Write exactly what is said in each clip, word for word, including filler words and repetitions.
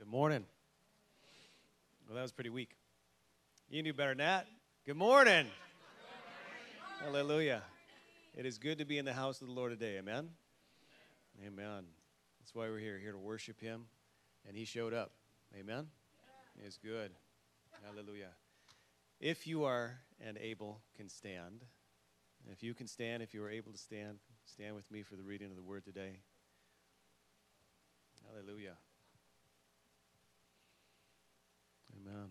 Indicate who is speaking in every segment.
Speaker 1: Good morning. Well, that was pretty weak. You can do better than that. Good morning. Hallelujah. It is good to be in the house of the Lord today. Amen? Amen. That's why we're here, here to worship him. And he showed up. Amen? It's good. Hallelujah. If you are and able, can stand. If you can stand, if you are able to stand, stand with me for the reading of the word today. Hallelujah. Amen.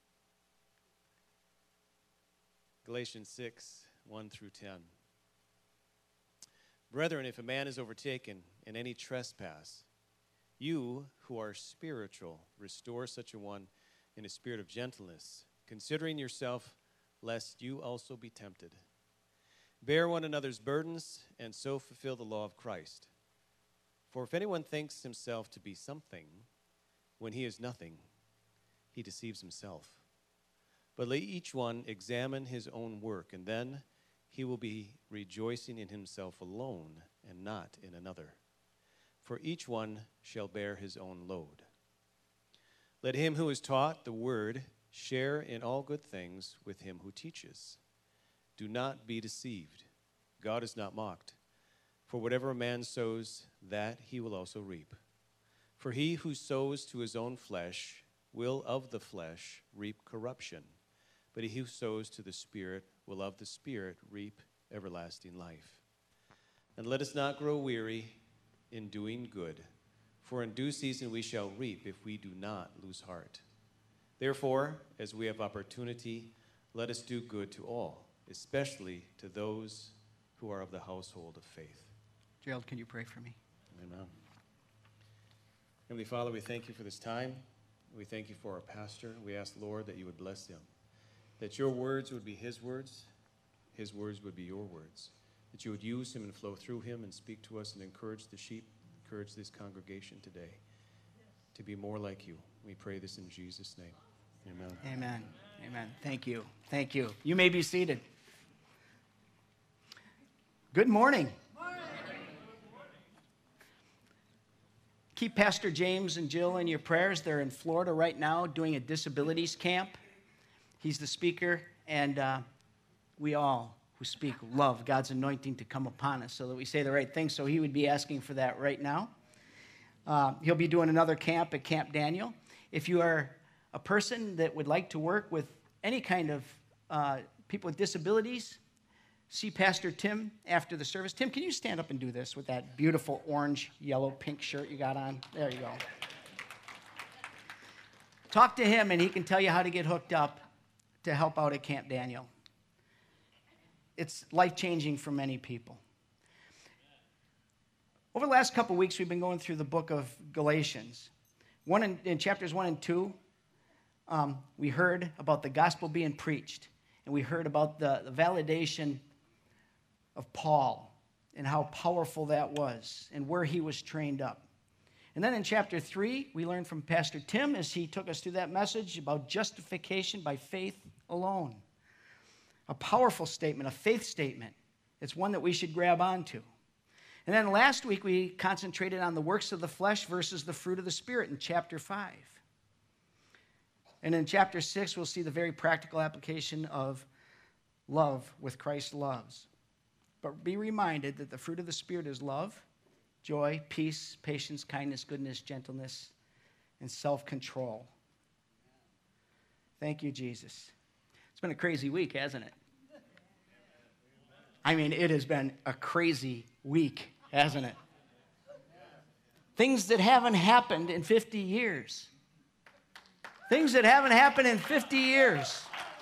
Speaker 1: Galatians six, one through ten. Brethren, if a man is overtaken in any trespass, you who are spiritual, restore such a one in a spirit of gentleness, considering yourself, lest you also be tempted. Bear one another's burdens, and so fulfill the law of Christ. For if anyone thinks himself to be something, when he is nothing, he deceives himself. But let each one examine his own work, and then he will be rejoicing in himself alone, and not in another. For each one shall bear his own load. Let him who is taught the word share in all good things with him who teaches. Do not be deceived. God is not mocked. For whatever a man sows, that he will also reap. For he who sows to his own flesh will of the flesh reap corruption, but he who sows to the Spirit will of the Spirit reap everlasting life. And let us not grow weary in doing good, for in due season we shall reap if we do not lose heart. Therefore, as we have opportunity, let us do good to all, especially to those who are of the household of faith.
Speaker 2: Gerald, can you pray for me?
Speaker 1: Amen. Heavenly Father, we thank you for this time. We thank you for our pastor. We ask, Lord, that you would bless him, that your words would be his words, his words would be your words, that you would use him and flow through him and speak to us and encourage the sheep, encourage this congregation today to be more like you. We pray this in Jesus' name. Amen.
Speaker 2: Amen. Amen. Thank you. Thank you. You may be seated. Good morning. Keep Pastor James and Jill in your prayers. They're in Florida right now doing a disabilities camp. He's the speaker, and uh, we all who speak love God's anointing to come upon us so that we say the right thing. So he would be asking for that right now. Uh, he'll be doing another camp at Camp Daniel. If you are a person that would like to work with any kind of uh, people with disabilities, see Pastor Tim after the service. Tim, can you stand up and do this with that beautiful orange, yellow, pink shirt you got on? There you go. Talk to him, and he can tell you how to get hooked up to help out at Camp Daniel. It's life-changing for many people. Over the last couple weeks, we've been going through the book of Galatians. One in, in chapters one and two, um, we heard about the gospel being preached, and we heard about the, the validation of Paul and how powerful that was and where he was trained up. And then in chapter three, we learned from Pastor Tim as he took us through that message about justification by faith alone. A powerful statement, a faith statement. It's one that we should grab onto. And then last week, we concentrated on the works of the flesh versus the fruit of the Spirit in chapter five. And in chapter six, we'll see the very practical application of love with Christ loves. But be reminded that the fruit of the Spirit is love, joy, peace, patience, kindness, goodness, gentleness, and self-control. Thank you, Jesus. It's been a crazy week, hasn't it? I mean, it has been a crazy week, hasn't it? Things that haven't happened in fifty years. Things that haven't happened in fifty years.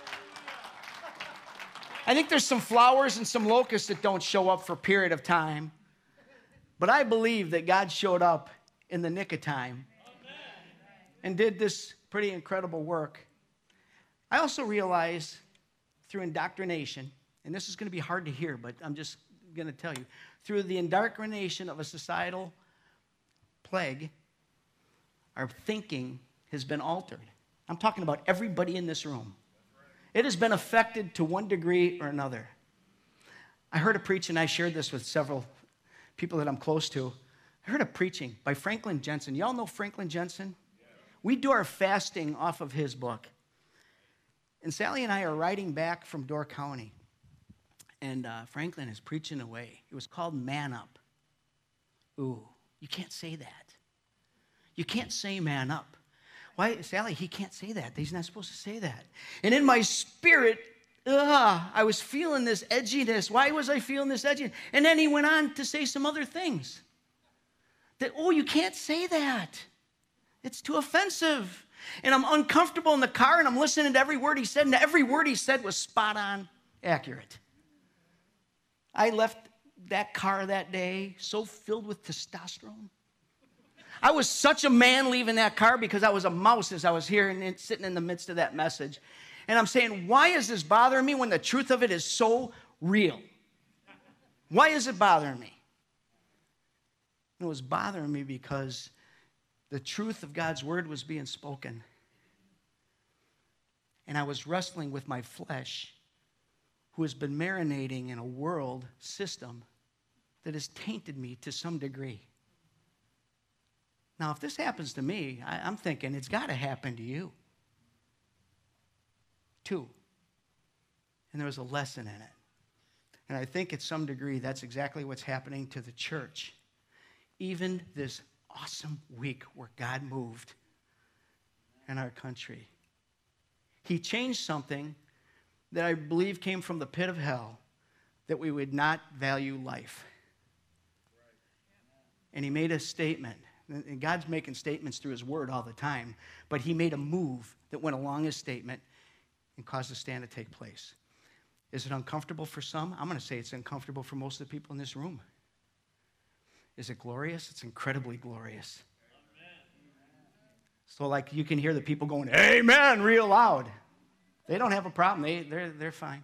Speaker 2: I think there's some flowers and some locusts that don't show up for a period of time. But I believe that God showed up in the nick of time and did this pretty incredible work. I also realize through indoctrination, and this is going to be hard to hear, but I'm just going to tell you, through the indoctrination of a societal plague, our thinking has been altered. I'm talking about everybody in this room. It has been affected to one degree or another. I heard a preaching, I shared this with several people that I'm close to. I heard a preaching by Franklin Jensen. Y'all know Franklin Jensen? We do our fasting off of his book. And Sally and I are riding back from Door County. And uh, Franklin is preaching away. It was called Man Up. Ooh, you can't say that. You can't say man up. Why, Sally, he can't say that. He's not supposed to say that. And in my spirit, ugh, I was feeling this edginess. Why was I feeling this edginess? And then he went on to say some other things. That, oh, you can't say that. It's too offensive. And I'm uncomfortable in the car, and I'm listening to every word he said, and every word he said was spot on accurate. I left that car that day so filled with testosterone. I was such a man leaving that car because I was a mouse as I was here and sitting in the midst of that message. And I'm saying, why is this bothering me when the truth of it is so real? Why is it bothering me? It was bothering me because the truth of God's word was being spoken. And I was wrestling with my flesh, who has been marinating in a world system that has tainted me to some degree. Now, if this happens to me, I, I'm thinking it's got to happen to you. Two. And there was a lesson in it. And I think at some degree that's exactly what's happening to the church. Even this awesome week where God moved in our country. He changed something that I believe came from the pit of hell, that we would not value life. And he made a statement. And God's making statements through his word all the time, but he made a move that went along his statement and caused a stand to take place. Is it uncomfortable for some? I'm going to say it's uncomfortable for most of the people in this room. Is it glorious? It's incredibly glorious. So like you can hear the people going, amen, real loud. They don't have a problem. They, they're, they're fine.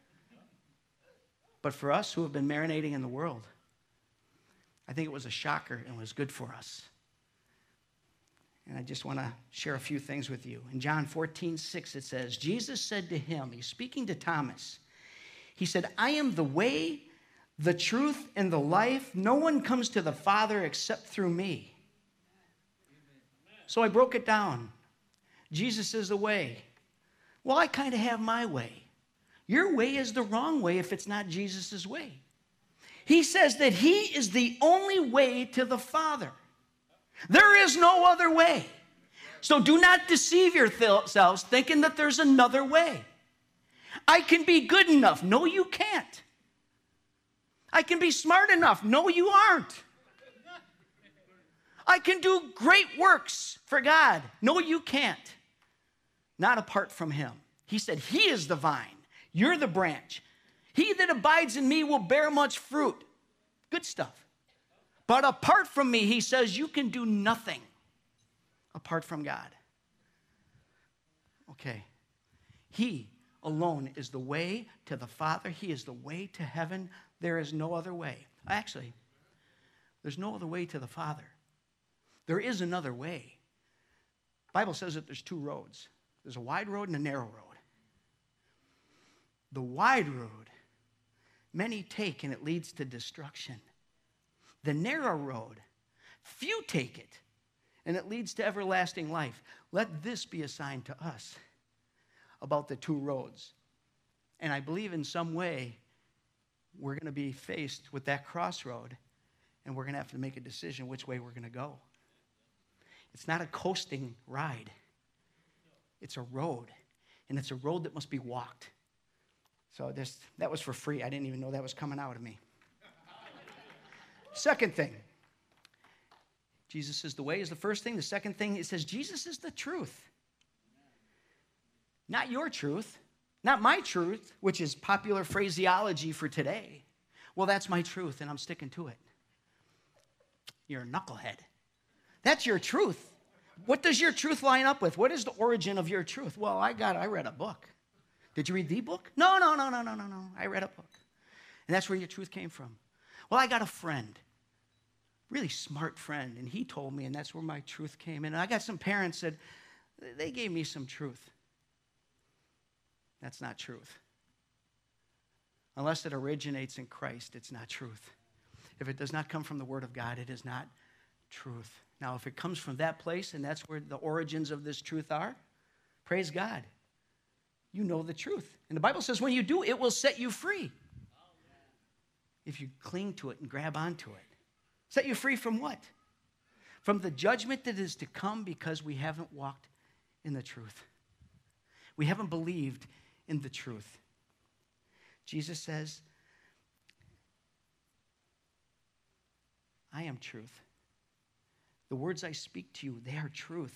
Speaker 2: But for us who have been marinating in the world, I think it was a shocker and was good for us. And I just want to share a few things with you. In John fourteen six, it says, Jesus said to him, he's speaking to Thomas, he said, I am the way, the truth, and the life. No one comes to the Father except through me. So I broke it down. Jesus is the way. Well, I kind of have my way. Your way is the wrong way if it's not Jesus' way. He says that he is the only way to the Father. There is no other way. So do not deceive yourselves thinking that there's another way. I can be good enough. No, you can't. I can be smart enough. No, you aren't. I can do great works for God. No, you can't. Not apart from him. He said, he is the vine. You're the branch. He that abides in me will bear much fruit. Good stuff. But apart from me, he says, you can do nothing apart from God. Okay. He alone is the way to the Father. He is the way to heaven. There is no other way. Actually, there's no other way to the Father. There is another way. The Bible says that there's two roads. There's a wide road and a narrow road. The wide road, many take and it leads to destruction. The narrow road, few take it and it leads to everlasting life. Let this be a sign to us about the two roads. And I believe in some way we're going to be faced with that crossroad and we're going to have to make a decision which way we're going to go. It's not a coasting ride. It's a road, and it's a road that must be walked. So this, that was for free. I didn't even know that was coming out of me. Second thing, Jesus is the way is the first thing. The second thing, it says Jesus is the truth. Not your truth, not my truth, which is popular phraseology for today. Well, that's my truth, and I'm sticking to it. You're a knucklehead. That's your truth. What does your truth line up with? What is the origin of your truth? Well, I got, I read a book. Did you read the book? No, no, no, no, no, no, no. I read a book. And that's where your truth came from. Well, I got a friend, really smart friend, and he told me, and that's where my truth came in. And I got some parents that they gave me some truth. That's not truth. Unless it originates in Christ, it's not truth. If it does not come from the Word of God, it is not truth. Now, if it comes from that place and that's where the origins of this truth are, praise God. You know the truth. And the Bible says when you do, it will set you free. If you cling to it and grab onto it. Set you free from what? From the judgment that is to come because we haven't walked in the truth. We haven't believed in the truth. Jesus says, I am truth. The words I speak to you, they are truth.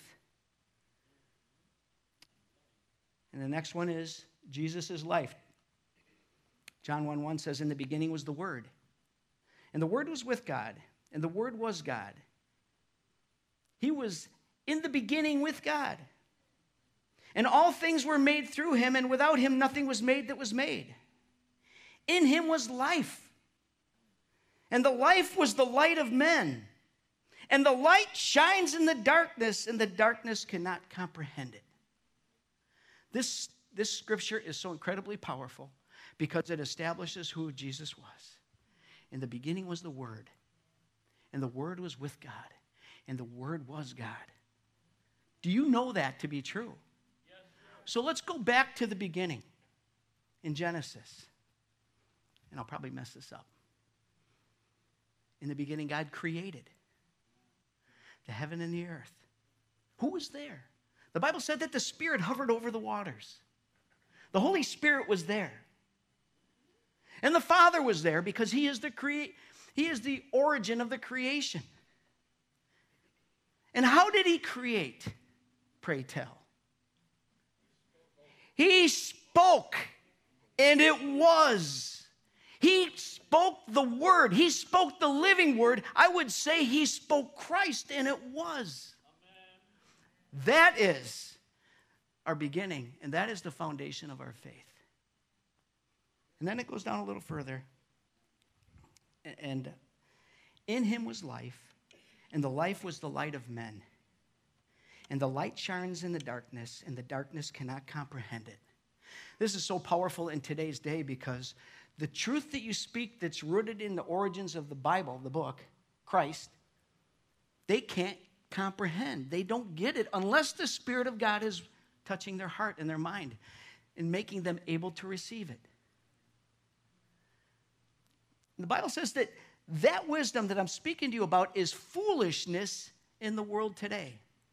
Speaker 2: And the next one is Jesus is life. John one one says, in the beginning was the Word. And the Word was with God. And the Word was God. He was in the beginning with God. And all things were made through him, and without him nothing was made that was made. In him was life. And the life was the light of men. And the light shines in the darkness, and the darkness cannot comprehend it. This, this scripture is so incredibly powerful because it establishes who Jesus was. In the beginning was the Word, and the Word was with God, and the Word was God. Do you know that to be true? Yes, so let's go back to the beginning in Genesis. And I'll probably mess this up. In the beginning, God created the heaven and the earth. Who was there? The Bible said that the Spirit hovered over the waters. The Holy Spirit was there. And the Father was there because he is the crea- he is the origin of the creation. And how did he create? Pray tell. He spoke, and it was. He spoke the word. He spoke the living word. I would say he spoke Christ, and it was. Amen. That is our beginning, and that is the foundation of our faith. And then it goes down a little further. And in him was life, and the life was the light of men. And the light shines in the darkness, and the darkness cannot comprehend it. This is so powerful in today's day because the truth that you speak that's rooted in the origins of the Bible, the book, Christ, they can't comprehend. They don't get it unless the Spirit of God is touching their heart and their mind and making them able to receive it. The Bible says that that wisdom that I'm speaking to you about is foolishness in the world today.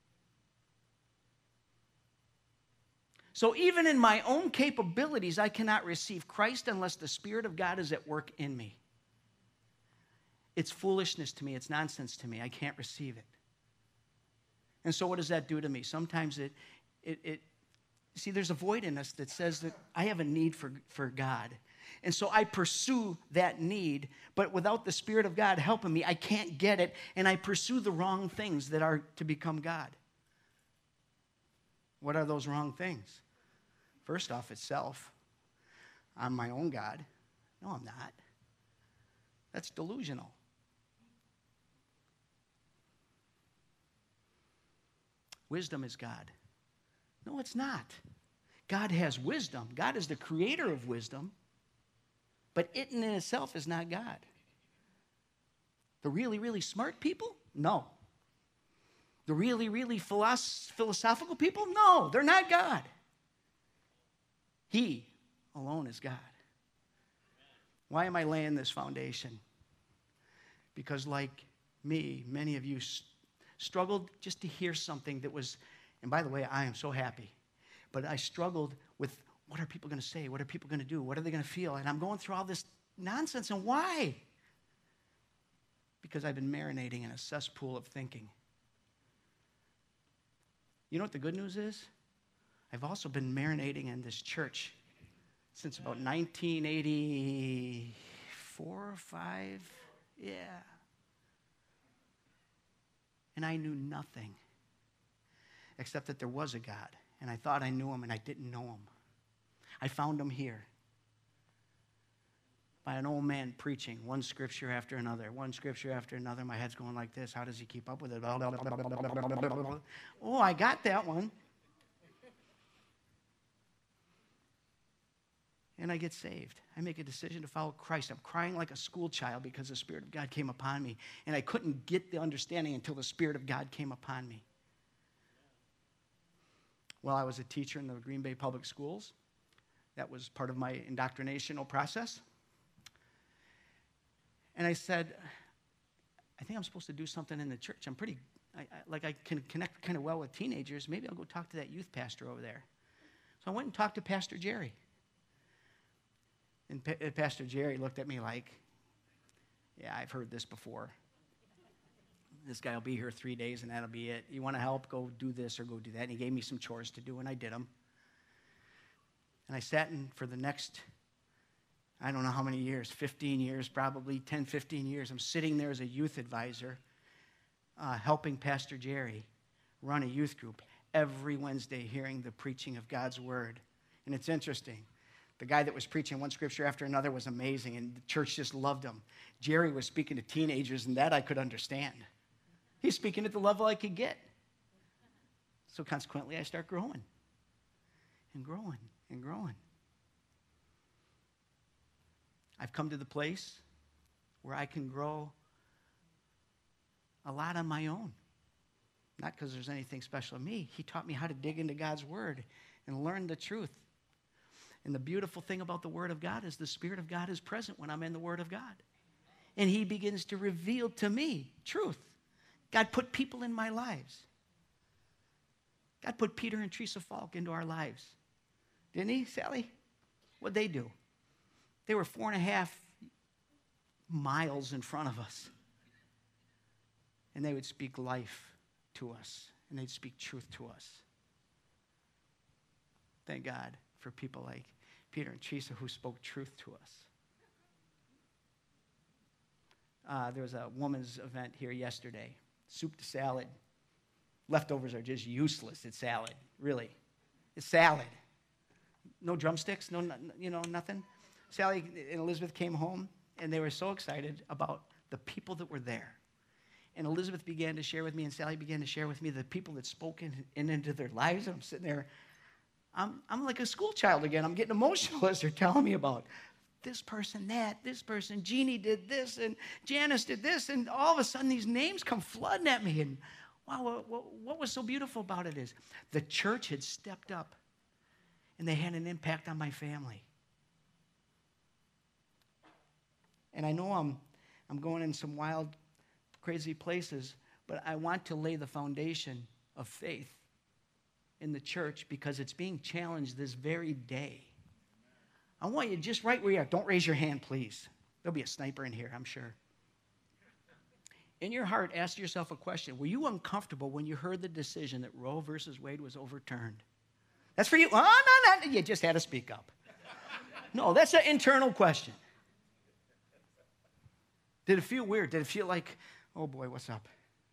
Speaker 2: So even in my own capabilities, I cannot receive Christ unless the Spirit of God is at work in me. It's foolishness to me. It's nonsense to me. I can't receive it. And so what does that do to me? Sometimes it, it, it see, there's a void in us that says that I have a need for, for God. And so I pursue that need, but without the Spirit of God helping me, I can't get it, and I pursue the wrong things that are to become God. What are those wrong things? First off, it's self. I'm my own God. No, I'm not. That's delusional. Wisdom is God. No, it's not. God has wisdom. God is the creator of wisdom, but it in itself is not God. The really, really smart people? No. The really, really philosoph- philosophical people? No, they're not God. He alone is God. Why am I laying this foundation? Because like me, many of you st- struggled just to hear something that was, and by the way, I am so happy, but I struggled with what are people going to say? What are people going to do? What are they going to feel? And I'm going through all this nonsense, and why? Because I've been marinating in a cesspool of thinking. You know what the good news is? I've also been marinating in this church since about nineteen eighty-four or five. Yeah. And I knew nothing except that there was a God. And I thought I knew him, and I didn't know him. I found him here by an old man preaching one scripture after another, one scripture after another. My head's going like this. How does he keep up with it? Oh, I got that one. and I get saved. I make a decision to follow Christ. I'm crying like a school child because the Spirit of God came upon me, and I couldn't get the understanding until the Spirit of God came upon me. Well, I was a teacher in the Green Bay Public Schools. That was part of my indoctrinational process. And I said, I think I'm supposed to do something in the church. I'm pretty, I, I, like I can connect kind of well with teenagers. Maybe I'll go talk to that youth pastor over there. So I went and talked to Pastor Jerry. And pa- Pastor Jerry looked at me like, yeah, I've heard this before. This guy will be here three days and that'll be it. You want to help? Go do this or go do that. And he gave me some chores to do, and I did them. And I sat in for the next, I don't know how many years, fifteen years, probably ten, fifteen years. I'm sitting there as a youth advisor, uh, helping Pastor Jerry run a youth group every Wednesday, hearing the preaching of God's word. And it's interesting. The guy that was preaching one scripture after another was amazing, and the church just loved him. Jerry was speaking to teenagers, and that I could understand. He's speaking at the level I could get. So consequently, I start growing and growing and growing. I've come to the place where I can grow a lot on my own. Not because there's anything special in me. He taught me how to dig into God's word and learn the truth. And the beautiful thing about the word of God is the Spirit of God is present when I'm in the word of God. And he begins to reveal to me truth. God put people in my lives. God put Peter and Teresa Falk into our lives. Didn't he, Sally? What'd they do? They were four and a half miles in front of us. And they would speak life to us. And they'd speak truth to us. Thank God for people like Peter and Teresa who spoke truth to us. Uh, there was a woman's event here yesterday. Soup to salad. Leftovers are just useless. It's salad, really. It's salad. No drumsticks, no, you know, nothing. Sally and Elizabeth came home, and they were so excited about the people that were there. And Elizabeth began to share with me, and Sally began to share with me the people that spoke in, in into their lives. And I'm sitting there, I'm, I'm like a school child again. I'm getting emotional as they're telling me about this person, that, this person, Jeannie did this, and Janice did this, and all of a sudden these names come flooding at me. And wow, what, what was so beautiful about it is the church had stepped up, and they had an impact on my family. And I know I'm, I'm going in some wild, crazy places, but I want to lay the foundation of faith in the church because it's being challenged this very day. I want you just right where you are. Don't raise your hand, please. There'll be a sniper in here, I'm sure. In your heart, ask yourself a question. Were you uncomfortable when you heard the decision that Roe versus Wade was overturned? That's for you. Oh, no, no, you just had to speak up. No, that's an internal question. Did it feel weird? Did it feel like, oh boy, what's up?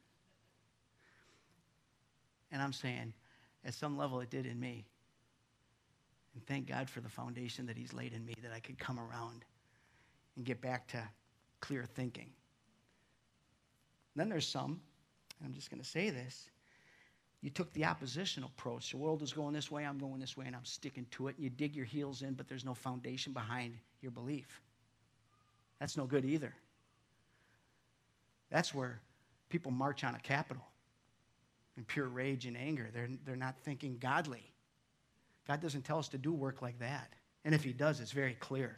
Speaker 2: And I'm saying, at some level it did in me. And thank God for the foundation that he's laid in me that I could come around and get back to clear thinking. Then there's some, and I'm just going to say this, you took the oppositional approach. The world is going this way, I'm going this way, and I'm sticking to it. And you dig your heels in, but there's no foundation behind your belief. That's no good either. That's where people march on a Capitol in pure rage and anger. They're, they're not thinking godly. God doesn't tell us to do work like that. And if he does, it's very clear.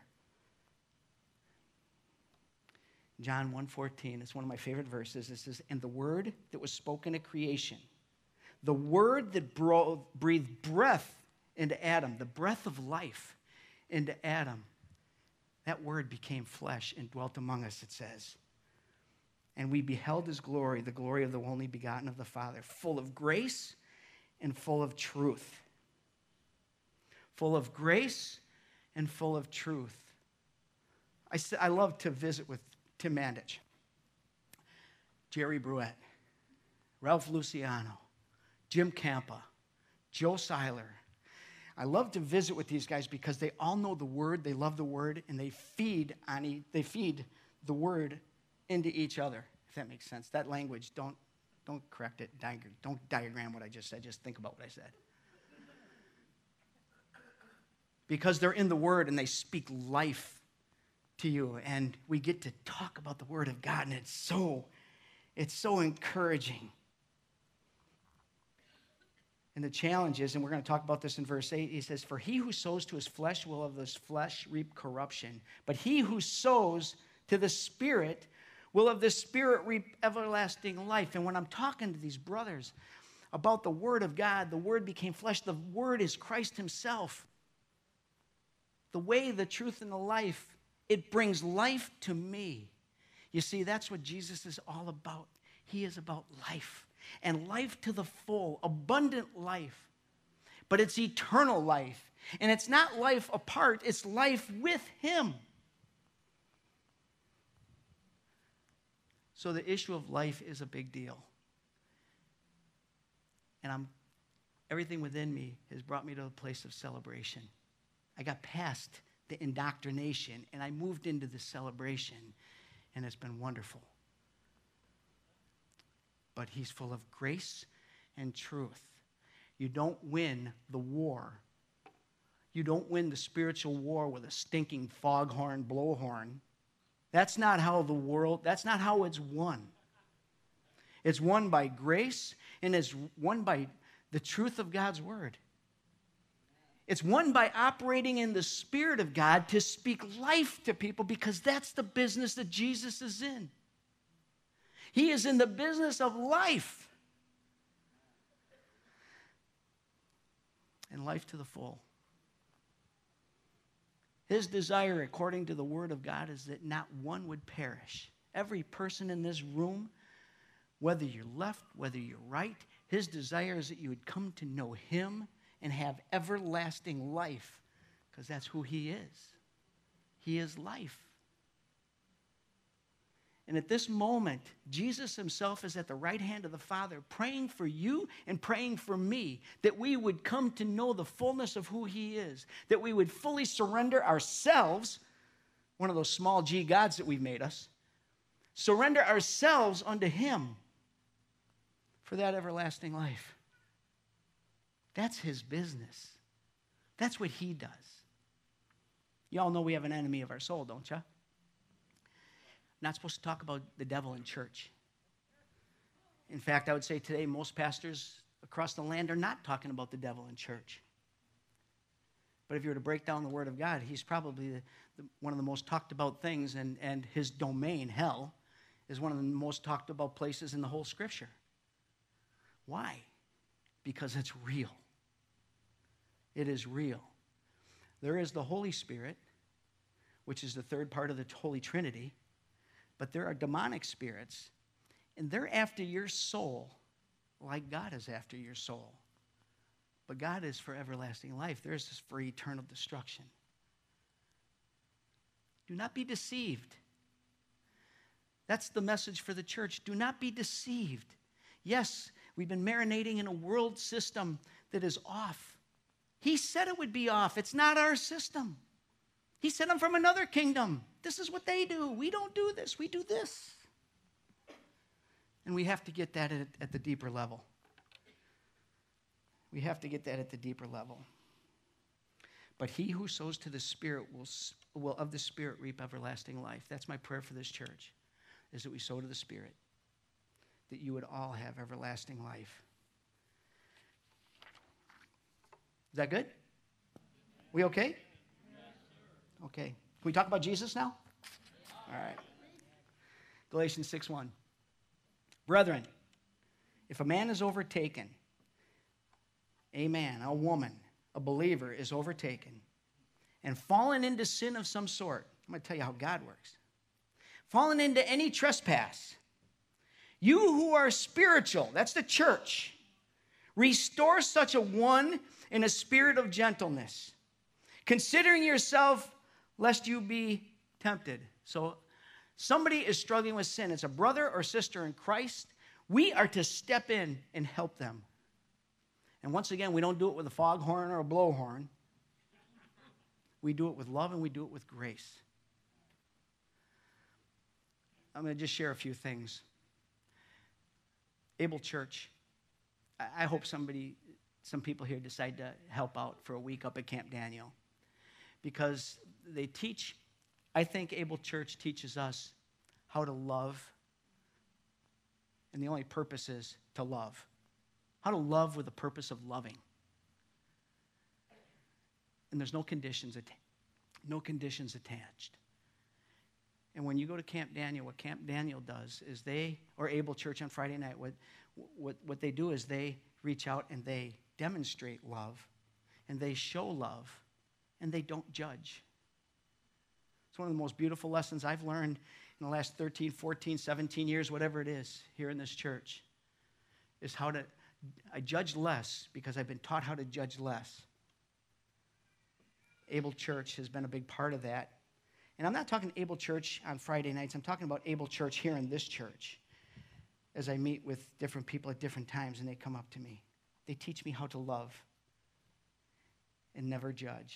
Speaker 2: John one fourteen, it's one of my favorite verses. It says, and the word that was spoken at creation, the word that bro- breathed breath into Adam, the breath of life into Adam, that word became flesh and dwelt among us, it says. And we beheld his glory, the glory of the only begotten of the Father, full of grace and full of truth. Full of grace and full of truth. I, I love to visit with Tim Mandich, Jerry Bruette, Ralph Luciano, Jim Campa, Joe Seiler. I love to visit with these guys because they all know the word, they love the word, and they feed on e- they feed the word into each other, if that makes sense. That language, don't, don't correct it, diagram, don't diagram what I just said, just think about what I said. because they're in the Word and they speak life to you. And we get to talk about the Word of God, and it's so, it's so encouraging. And the challenge is, and we're going to talk about this in verse eight, he says, "For he who sows to his flesh will of his flesh reap corruption. But he who sows to the Spirit will of the Spirit reap everlasting life." And when I'm talking to these brothers about the Word of God, the Word became flesh. The Word is Christ himself. The way, the truth, and the life. It brings life to me. You see, that's what Jesus is all about. He is about life. And life to the full, abundant life. But it's eternal life. And it's not life apart, it's life with him. So the issue of life is a big deal. And I'm, everything within me has brought me to a place of celebration. I got past the indoctrination and I moved into the celebration, and it's been wonderful. But he's full of grace and truth. You don't win the war. You don't win the spiritual war with a stinking foghorn, blowhorn. That's not how the world, that's not how it's won. It's won by grace, and it's won by the truth of God's word. It's won by operating in the Spirit of God to speak life to people, because that's the business that Jesus is in. He is in the business of life. And life to the full. His desire, according to the Word of God, is that not one would perish. Every person in this room, whether you're left, whether you're right, his desire is that you would come to know him and have everlasting life, because that's who he is. He is life. And at this moment, Jesus himself is at the right hand of the Father, praying for you and praying for me, that we would come to know the fullness of who he is, that we would fully surrender ourselves, one of those small g gods that we've made us, surrender ourselves unto him for that everlasting life. That's his business. That's what he does. You all know we have an enemy of our soul, don't you? Not supposed to talk about the devil in church. In fact, I would say today most pastors across the land are not talking about the devil in church. But if you were to break down the Word of God, he's probably the, the, one of the most talked about things, and, and his domain, hell, is one of the most talked about places in the whole Scripture. Why? Because it's real. It is real. There is the Holy Spirit, which is the third part of the Holy Trinity. But there are demonic spirits, and they're after your soul like God is after your soul. But God is for everlasting life. Theirs is for eternal destruction. Do not be deceived. That's the message for the church. Do not be deceived. Yes, we've been marinating in a world system that is off. He said it would be off. It's not our system. He sent them from another kingdom. This is what they do. We don't do this. We do this. And we have to get that at, at the deeper level. We have to get that at the deeper level. But he who sows to the Spirit will, will of the Spirit reap everlasting life. That's my prayer for this church, is that we sow to the Spirit, that you would all have everlasting life. Is that good? We okay? Okay. Can we talk about Jesus now? All right. Galatians six one. Brethren, if a man is overtaken, a man, a woman, a believer is overtaken and fallen into sin of some sort, I'm going to tell you how God works. Fallen into any trespass, you who are spiritual, that's the church, restore such a one in a spirit of gentleness, considering yourself lest you be tempted. So somebody is struggling with sin. It's a brother or sister in Christ. We are to step in and help them. And once again, we don't do it with a foghorn or a blowhorn. We do it with love and we do it with grace. I'm going to just share a few things. Able Church, I hope somebody, some people here decide to help out for a week up at Camp Daniel. because they teach, I think Able Church teaches us how to love, and the only purpose is to love. How to love with the purpose of loving. And there's no conditions, att- no conditions attached. And when you go to Camp Daniel, what Camp Daniel does is they, or Able Church on Friday night, what, what, what they do is they reach out and they demonstrate love, and they show love, and they don't judge. It's one of the most beautiful lessons I've learned in the last thirteen, fourteen, seventeen years, whatever it is, here in this church, is how to, I judge less because I've been taught how to judge less. Able Church has been a big part of that. And I'm not talking Able Church on Friday nights. I'm talking about Able Church here in this church. As I meet with different people at different times and they come up to me. They teach me how to love and never judge.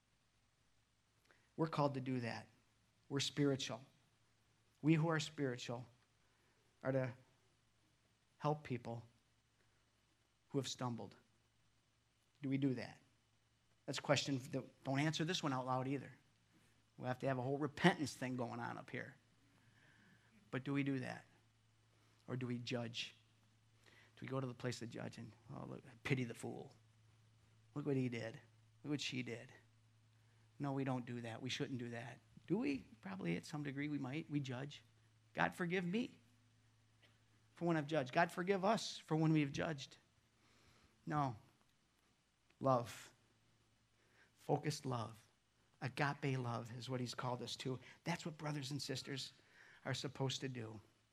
Speaker 2: We're called to do that. We're spiritual. We who are spiritual are to help people who have stumbled. Do we do that? That's a question. Don't answer this one out loud either. We'll have to have a whole repentance thing going on up here. But do we do that? Or do we judge? Do we go to the place of judge and, oh, look, pity the fool. Look what he did. Look what she did. No, we don't do that. We shouldn't do that. Do we? Probably at some degree we might. We judge. God forgive me for when I've judged. God forgive us for when we've judged. No. Love. Focused love. Agape love is what he's called us to. That's what brothers and sisters are supposed to do.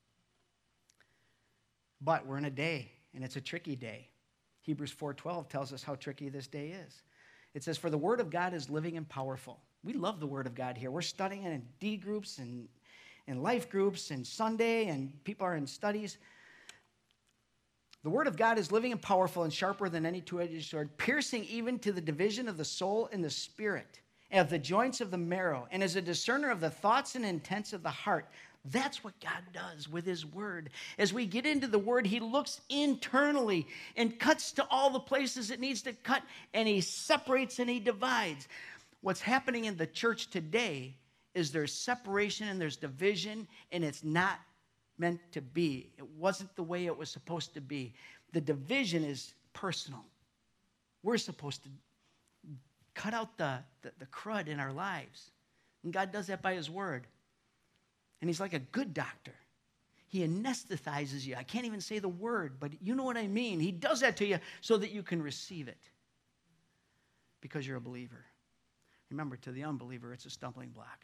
Speaker 2: But we're in a day, and it's a tricky day. Hebrews four twelve tells us how tricky this day is. It says, for the word of God is living and powerful. We love the word of God here. We're studying it in D groups and in life groups and Sunday, and people are in studies. The word of God is living and powerful and sharper than any two-edged sword, piercing even to the division of the soul and the spirit, and of the joints of the marrow, and as a discerner of the thoughts and intents of the heart. That's what God does with his word. As we get into the word, he looks internally and cuts to all the places it needs to cut, and he separates and he divides. What's happening in the church today is there's separation and there's division, and it's not meant to be. It wasn't the way it was supposed to be. The division is personal. We're supposed to cut out the, the, the crud in our lives. And God does that by his word. And he's like a good doctor. He anesthetizes you. I can't even say the word, but you know what I mean. He does that to you so that you can receive it because you're a believer. Remember, to the unbeliever, it's a stumbling block.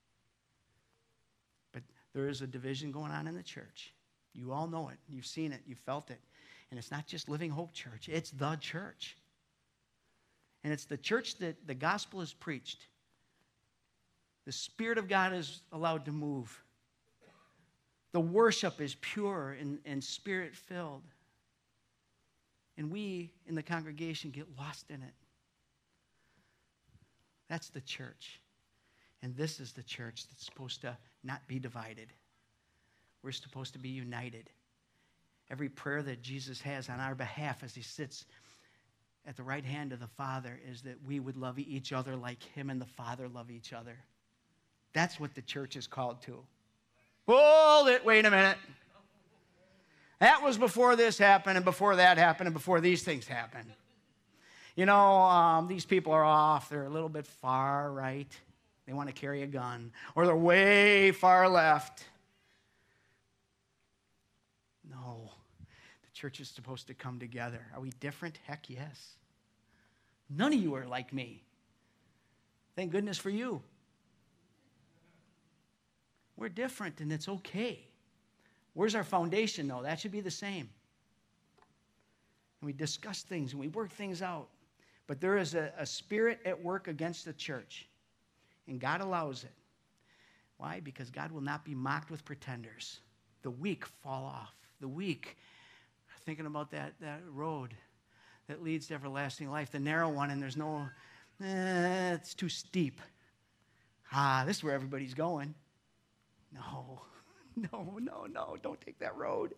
Speaker 2: But there is a division going on in the church. You all know it. You've seen it. You've felt it. And it's not just Living Hope Church. It's the church. And it's the church that the gospel is preached. The Spirit of God is allowed to move. The worship is pure and, and Spirit-filled. And we in the congregation get lost in it. That's the church. And this is the church that's supposed to not be divided. We're supposed to be united. Every prayer that Jesus has on our behalf as he sits at the right hand of the Father is that we would love each other like him and the Father love each other. That's what the church is called to. Hold it, wait a minute. That was before this happened, and before that happened, and before these things happened. You know, um, these people are off. They're a little bit far right. They want to carry a gun. Or they're way far left. No. The church is supposed to come together. Are we different? Heck yes. None of you are like me. Thank goodness for you. We're different, and it's okay. Where's our foundation, though? That should be the same. And we discuss things, and we work things out. But there is a, a spirit at work against the church, and God allows it. Why? Because God will not be mocked with pretenders. The weak fall off. The weak are thinking about that, that road that leads to everlasting life, the narrow one, and there's no, eh, it's too steep. Ah, this is where everybody's going. No, no, no, no, don't take that road.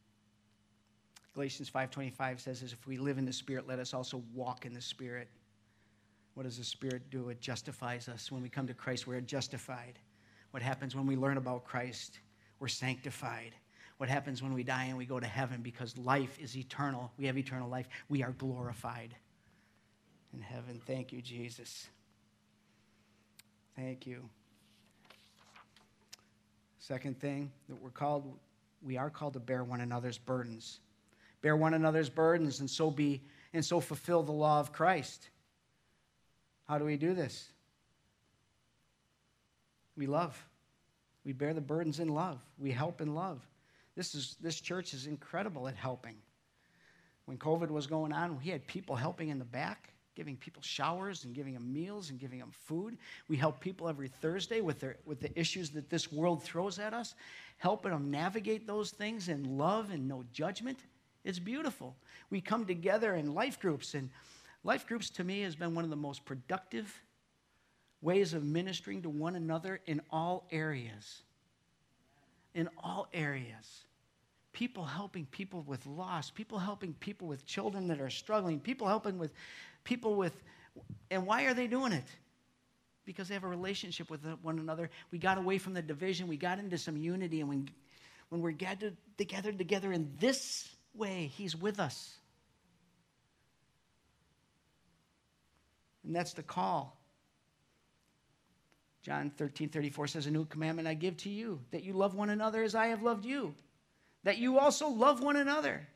Speaker 2: Galatians five twenty-five says, if we live in the Spirit, let us also walk in the Spirit. What does the Spirit do? It justifies us. When we come to Christ, we're justified. What happens when we learn about Christ? We're sanctified. What happens when we die and we go to heaven? Because life is eternal. We have eternal life. We are glorified in heaven. Thank you, Jesus. Thank you. Second thing that we're called, we are called to bear one another's burdens. Bear one another's burdens and so be and so fulfill the law of Christ. How do we do this? We love. We bear the burdens in love. We help in love. This is this church is incredible at helping. When COVID was going on, we had people helping in the back, giving people showers and giving them meals and giving them food. We help people every Thursday with their with the issues that this world throws at us, helping them navigate those things in love and no judgment. It's beautiful. We come together in life groups, and life groups to me has been one of the most productive ways of ministering to one another in all areas. In all areas. People helping people with loss, people helping people with children that are struggling, people helping with people with, and why are they doing it? Because they have a relationship with one another. We got away from the division, we got into some unity, and when, when we're gathered together, together in this way, He's with us. And that's the call. John thirteen thirty-four says, a new commandment I give to you, that you love one another as I have loved you, that you also love one another.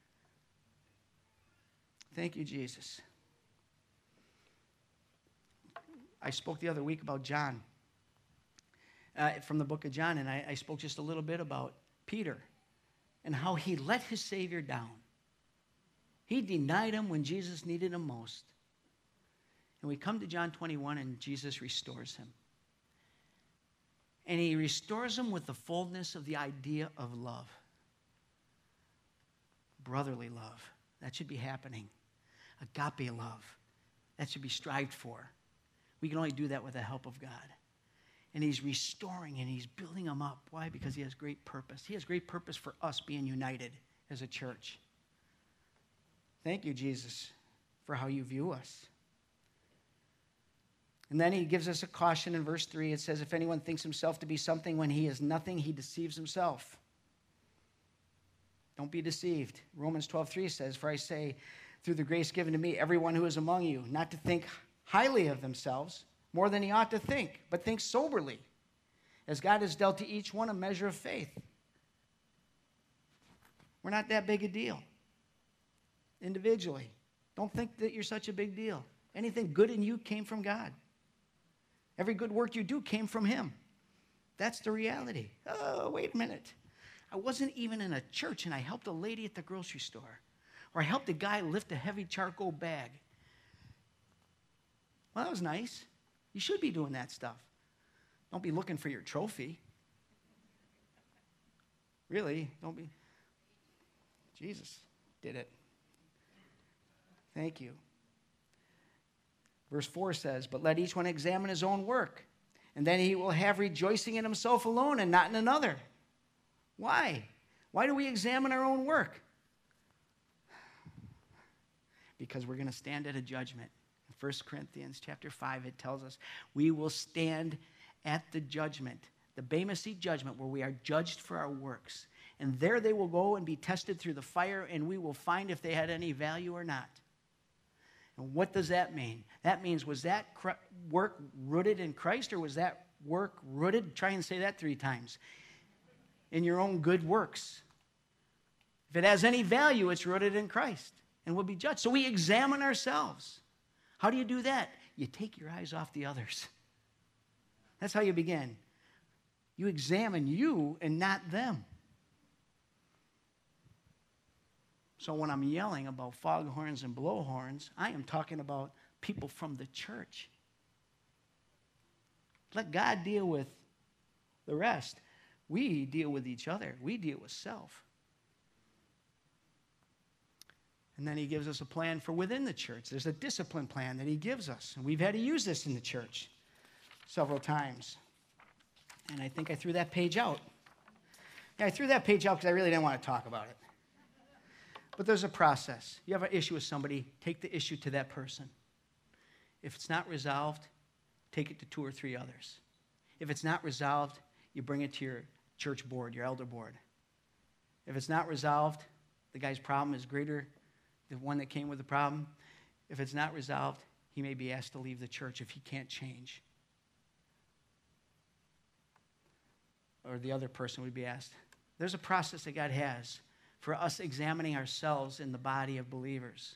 Speaker 2: Thank you, Jesus. I spoke the other week about John, uh, from the book of John, and I, I spoke just a little bit about Peter and how he let his Savior down. He denied him when Jesus needed him most. And we come to John twenty-one, and Jesus restores him. And He restores him with the fullness of the idea of love. Brotherly love. That should be happening. Agape love. That should be strived for. We can only do that with the help of God. And He's restoring and He's building them up. Why? Because He has great purpose. He has great purpose for us being united as a church. Thank you, Jesus, for how you view us. And then He gives us a caution in verse three. It says, if anyone thinks himself to be something when he is nothing, he deceives himself. Don't be deceived. Romans twelve three says, for I say, through the grace given to me, everyone who is among you, not to think highly of themselves, more than he ought to think, but think soberly, as God has dealt to each one a measure of faith. We're not that big a deal. Individually. Don't think that you're such a big deal. Anything good in you came from God. Every good work you do came from Him. That's the reality. Oh, wait a minute. I wasn't even in a church, and I helped a lady at the grocery store. Or I helped a guy lift a heavy charcoal bag. Well, that was nice. You should be doing that stuff. Don't be looking for your trophy. Really, don't be. Jesus did it. Thank you. Verse four says, but let each one examine his own work, and then he will have rejoicing in himself alone and not in another. Why? Why do we examine our own work? Because we're going to stand at a judgment. In First Corinthians chapter five, it tells us we will stand at the judgment, the Bema Seat judgment, where we are judged for our works. And there they will go and be tested through the fire, and we will find if they had any value or not. And what does that mean? That means, was that work rooted in Christ, or was that work rooted, try and say that three times, in your own good works? If it has any value, it's rooted in Christ and will be judged. So we examine ourselves. How do you do that? You take your eyes off the others. That's how you begin. You examine you and not them. So when I'm yelling about foghorns and blowhorns, I am talking about people from the church. Let God deal with the rest. We deal with each other. We deal with self. And then He gives us a plan for within the church. There's a discipline plan that He gives us. And we've had to use this in the church several times. And I think I threw that page out. Yeah, I threw that page out because I really didn't want to talk about it. But there's a process. You have an issue with somebody, take the issue to that person. If it's not resolved, take it to two or three others. If it's not resolved, you bring it to your church board, your elder board. If it's not resolved, the guy's problem is greater than the one that came with the problem. If it's not resolved, he may be asked to leave the church if he can't change. Or the other person would be asked. There's a process that God has for us examining ourselves in the body of believers.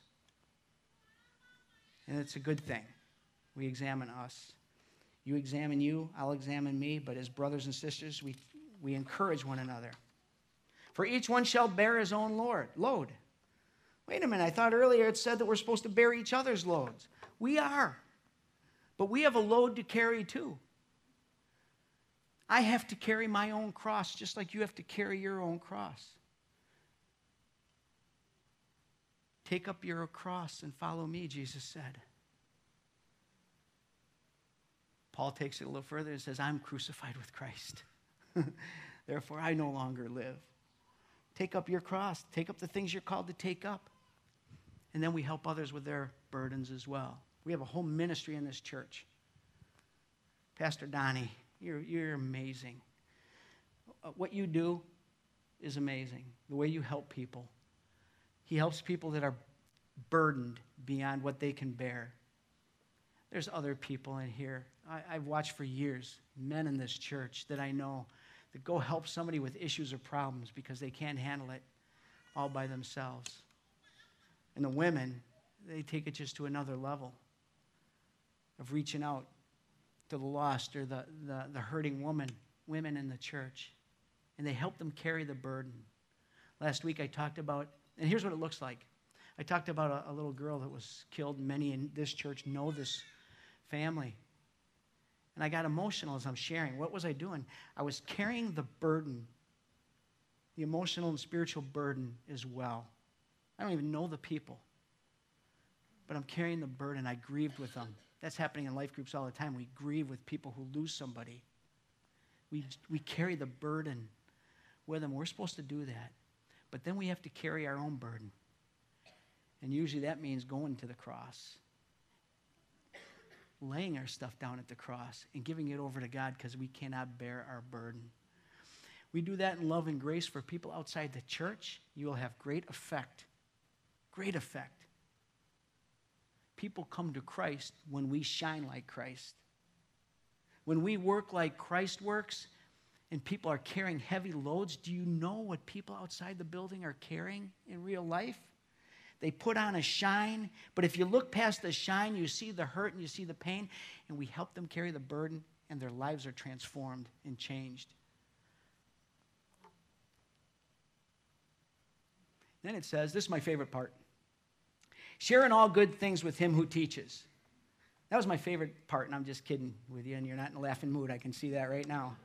Speaker 2: And it's a good thing. We examine us. You examine you, I'll examine me, but as brothers and sisters, we, we encourage one another. For each one shall bear his own Lord, load. Wait a minute, I thought earlier it said that we're supposed to bear each other's loads. We are. But we have a load to carry too. I have to carry my own cross just like you have to carry your own cross. Take up your cross and follow me, Jesus said. Paul takes it a little further and says, I'm crucified with Christ. Therefore, I no longer live. Take up your cross. Take up the things you're called to take up. And then we help others with their burdens as well. We have a whole ministry in this church. Pastor Donnie, you're, you're amazing. What you do is amazing. The way you help people. He helps people that are burdened beyond what they can bear. There's other people in here. I, I've watched for years, men in this church that I know that go help somebody with issues or problems because they can't handle it all by themselves. And the women, they take it just to another level of reaching out to the lost or the, the, the hurting woman, women in the church. And they help them carry the burden. Last week I talked about, and here's what it looks like. I talked about a, a little girl that was killed. Many in this church know this family. And I got emotional as I'm sharing. What was I doing? I was carrying the burden, the emotional and spiritual burden as well. I don't even know the people. But I'm carrying the burden. I grieved with them. That's happening in life groups all the time. We grieve with people who lose somebody. We, we carry the burden with them. We're supposed to do that. But then we have to carry our own burden. And usually that means going to the cross, laying our stuff down at the cross and giving it over to God because we cannot bear our burden. We do that in love and grace for people outside the church. You will have great effect. Great effect. People come to Christ when we shine like Christ. When we work like Christ works and people are carrying heavy loads, do you know what people outside the building are carrying in real life? They put on a shine, but if you look past the shine, you see the hurt and you see the pain, and we help them carry the burden, and their lives are transformed and changed. Then it says, this is my favorite part, share in all good things with him who teaches. That was my favorite part, and I'm just kidding with you, and you're not in a laughing mood. I can see that right now.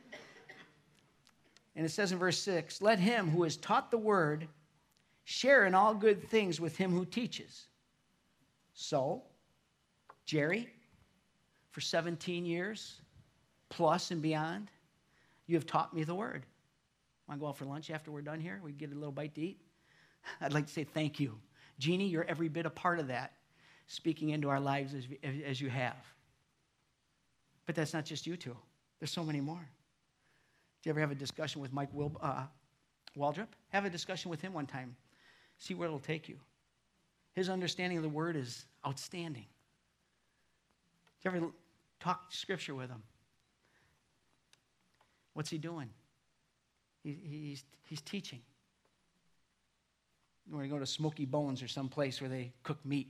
Speaker 2: And it says in verse six, let him who is taught the word share in all good things with him who teaches. So, Jerry, for seventeen years, plus and beyond, you have taught me the word. Want to go out for lunch after we're done here? We get a little bite to eat? I'd like to say thank you. Jeannie, you're every bit a part of that, speaking into our lives as, as you have. But that's not just you two. There's so many more. Did you ever have a discussion with Mike Wilb, uh, Waldrop? Have a discussion with him one time. See where it'll take you. His understanding of the word is outstanding. Did you ever talk scripture with him? What's he doing? He, he's, he's teaching. We're going to go to Smoky Bones or some place where they cook meat.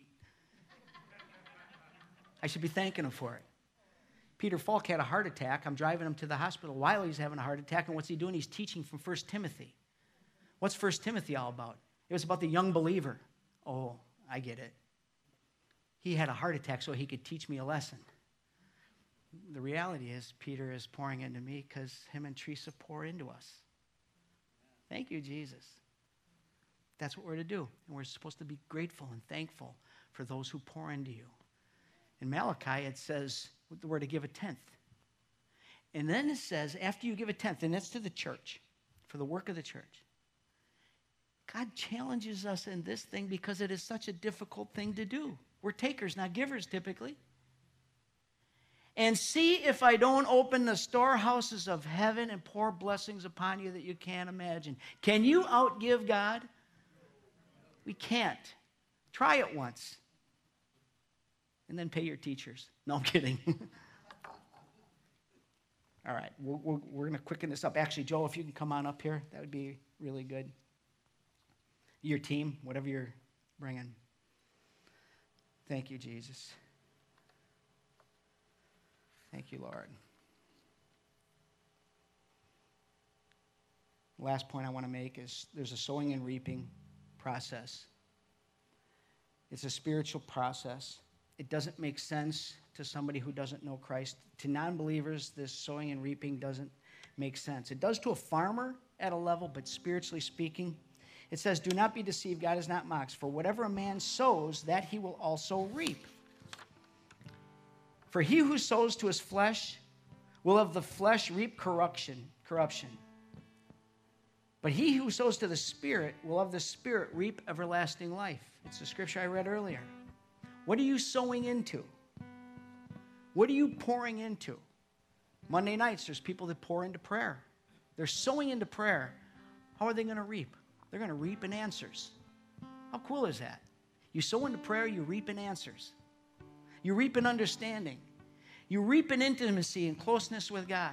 Speaker 2: I should be thanking him for it. Peter Falk had a heart attack. I'm driving him to the hospital while he's having a heart attack, and what's he doing? He's teaching from First Timothy. What's First Timothy all about? It was about the young believer. Oh, I get it. He had a heart attack so he could teach me a lesson. The reality is Peter is pouring into me because him and Teresa pour into us. Thank you, Jesus. That's what we're to do. And we're supposed to be grateful and thankful for those who pour into you. In Malachi, it says we're to give a tenth. And then it says, after you give a tenth, and that's to the church, for the work of the church, God challenges us in this thing because it is such a difficult thing to do. We're takers, not givers, typically. And see if I don't open the storehouses of heaven and pour blessings upon you that you can't imagine. Can you outgive God? We can't. Try it once. And then pay your teachers. No, I'm kidding. All right, we're, we're, we're going to quicken this up. Actually, Joe, if you can come on up here, that would be really good. Your team, whatever you're bringing. Thank you, Jesus. Thank you, Lord. Last point I want to make is there's a sowing and reaping process. It's a spiritual process. It doesn't make sense to somebody who doesn't know Christ. To non-believers, this sowing and reaping doesn't make sense. It does to a farmer at a level, but spiritually speaking, it says, do not be deceived, God is not mocked. For whatever a man sows, that he will also reap. For he who sows to his flesh will of the flesh reap corruption, corruption. But he who sows to the Spirit will of the Spirit reap everlasting life. It's the scripture I read earlier. What are you sowing into? What are you pouring into? Monday nights, there's people that pour into prayer. They're sowing into prayer. How are they going to reap? They're going to reap in answers. How cool is that? You sow into prayer, you reap in answers. You reap in understanding. You reap in intimacy and closeness with God.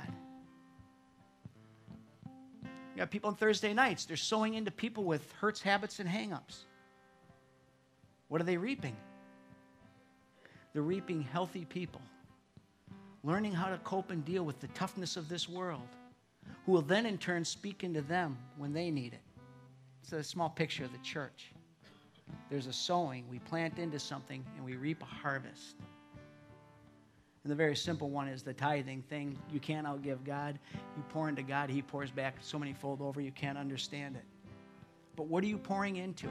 Speaker 2: You got people on Thursday nights, they're sowing into people with hurts, habits, and hang-ups. What are they reaping? They're reaping healthy people, learning how to cope and deal with the toughness of this world, who will then in turn speak into them when they need it. It's a small picture of the church. There's a sowing. We plant into something and we reap a harvest. And the very simple one is the tithing thing. You can't outgive God. You pour into God, he pours back so many fold over you can't understand it. But what are you pouring into?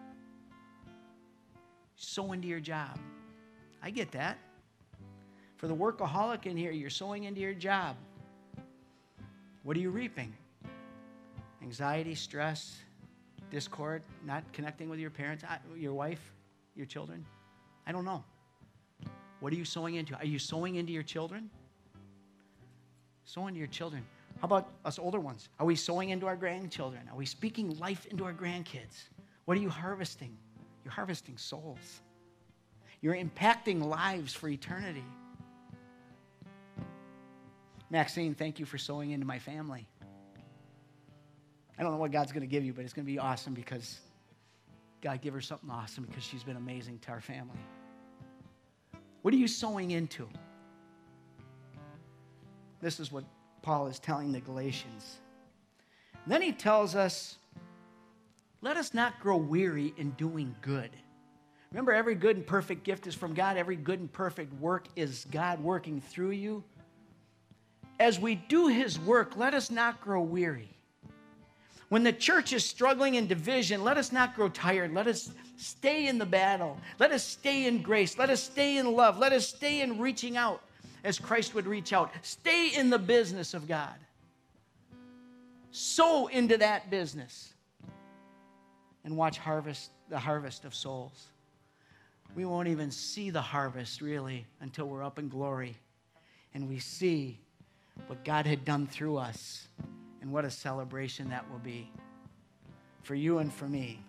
Speaker 2: Sow into your job. I get that. For the workaholic in here, you're sowing into your job. What are you reaping? Anxiety, stress, discord, not connecting with your parents, your wife, your children? I don't know. What are you sowing into? Are you sowing into your children? Sow into your children. How about us older ones? Are we sowing into our grandchildren? Are we speaking life into our grandkids? What are you harvesting? You're harvesting souls. You're impacting lives for eternity. Maxine, thank you for sowing into my family. I don't know what God's going to give you, but it's going to be awesome because God gave her something awesome because she's been amazing to our family. What are you sowing into? This is what Paul is telling the Galatians. And then he tells us, let us not grow weary in doing good. Remember, every good and perfect gift is from God. Every good and perfect work is God working through you. As we do his work, let us not grow weary. When the church is struggling in division, let us not grow tired. Let us stay in the battle. Let us stay in grace. Let us stay in love. Let us stay in reaching out as Christ would reach out. Stay in the business of God. Sow into that business and watch harvest the harvest of souls. We won't even see the harvest, really, until we're up in glory and we see what God had done through us. And what a celebration that will be for you and for me.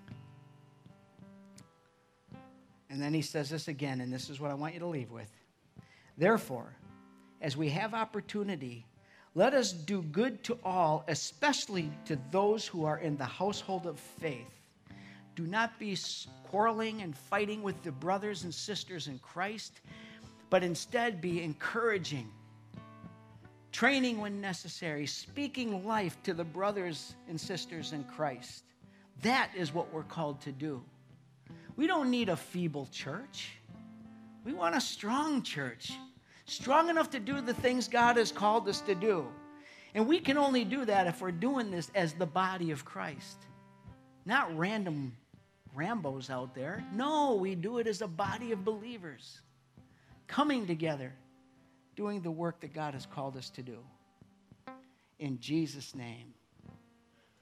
Speaker 2: And then he says this again, and this is what I want you to leave with. Therefore, as we have opportunity, let us do good to all, especially to those who are in the household of faith. Do not be quarreling and fighting with the brothers and sisters in Christ, but instead be encouraging, training when necessary, speaking life to the brothers and sisters in Christ. That is what we're called to do. We don't need a feeble church. We want a strong church, strong enough to do the things God has called us to do. And we can only do that if we're doing this as the body of Christ, not random Rambos out there. No, we do it as a body of believers, coming together, doing the work that God has called us to do. In Jesus' name,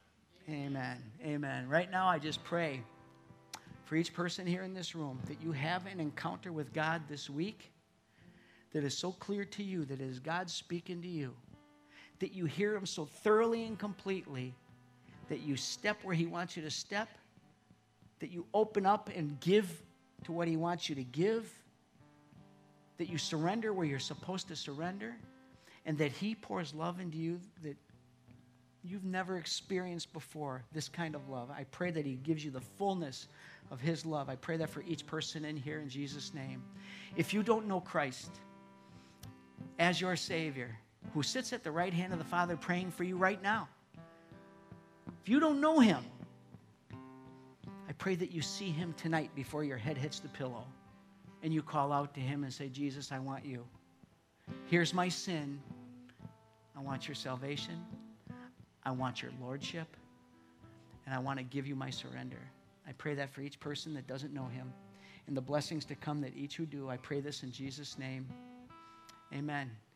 Speaker 2: Amen. Amen. Right now, I just pray for each person here in this room that you have an encounter with God this week that is so clear to you that it is God speaking to you, that you hear him so thoroughly and completely that you step where he wants you to step, that you open up and give to what he wants you to give, that you surrender where you're supposed to surrender, and that he pours love into you that you've never experienced before, this kind of love. I pray that he gives you the fullness of his love. I pray that for each person in here in Jesus' name. If you don't know Christ as your Savior, who sits at the right hand of the Father praying for you right now, if you don't know him, I pray that you see him tonight before your head hits the pillow and you call out to him and say, Jesus, I want you. Here's my sin. I want your salvation. I want your lordship. And I want to give you my surrender. I pray that for each person that doesn't know him. And the blessings to come that each who do, I pray this in Jesus' name. Amen.